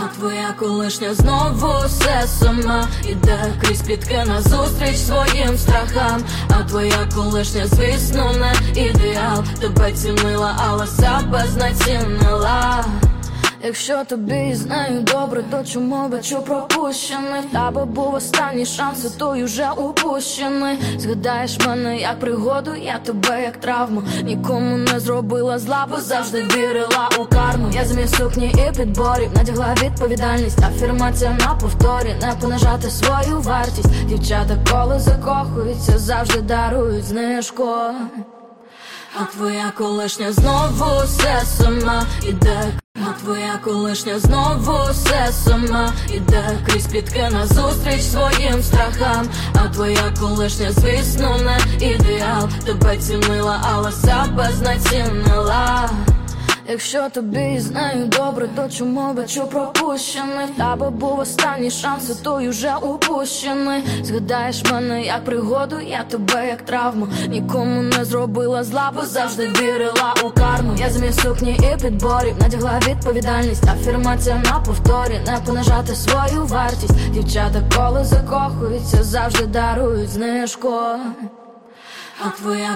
твоя колишня знову все сама іде крізь плітки назустріч своїм страхам. А твоя колишня, звісно, не ідеал. Тебе цінила, але себе знецінила. Якщо тобі з нею добре, то чому бачу пропущений? В тебе був останній шанс, а той уже упущений. Згадаєш мене як пригоду, я тебе як травму. Нікому не зробила зла, бо завжди вірила у карму. Я зміг сукні і підборів, надягла відповідальність. Афірмація на повторі, не понижати свою вартість. Дівчата, коли закохуються, завжди дарують знижку. А твоя колишня знову все сама іде. А твоя колишня знову все сама іде крізь плітки назустріч своїм страхам. А твоя колишня, звісно, не ідеал. Тебе цінила, але себе знецінила. Якщо тобі з нею добре, то чому бачу пропущений? В тебе був останній шанс, а той уже упущений. Згадаєш мене як пригоду, я тебе як травму. Нікому не зробила зла, бо завжди вірила у карму. Я зміг сукні і підборів, надягла відповідальність. Афірмація на повторі, не понижати свою вартість. Дівчата, коли закохуються, завжди дарують знижку. А твоя